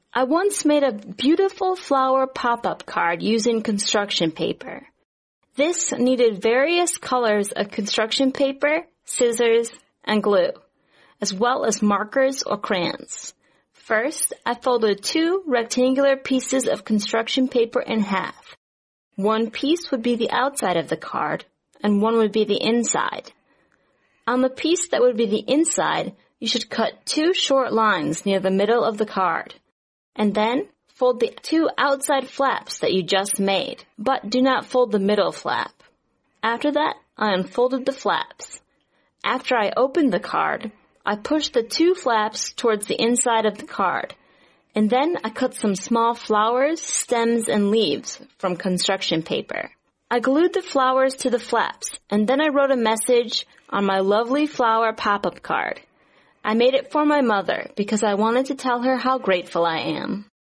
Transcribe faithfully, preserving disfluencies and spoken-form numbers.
I once made a beautiful flower pop-up card using construction paper. This needed various colors of construction paper, scissors, and glue, as well as markers or crayons. First, I folded two rectangular pieces of construction paper in half. One piece would be the outside of the card, and one would be the inside. On the piece that would be the inside, you should cut two short lines near the middle of the card. And then, fold the two outside flaps that you just made, but do not fold the middle flap. After that, I unfolded the flaps. After I opened the card, I pushed the two flaps towards the inside of the card, and then I cut some small flowers, stems, and leaves from construction paper. I glued the flowers to the flaps, and then I wrote a message on my lovely flower pop-up card. I made it for my mother because I wanted to tell her how grateful I am.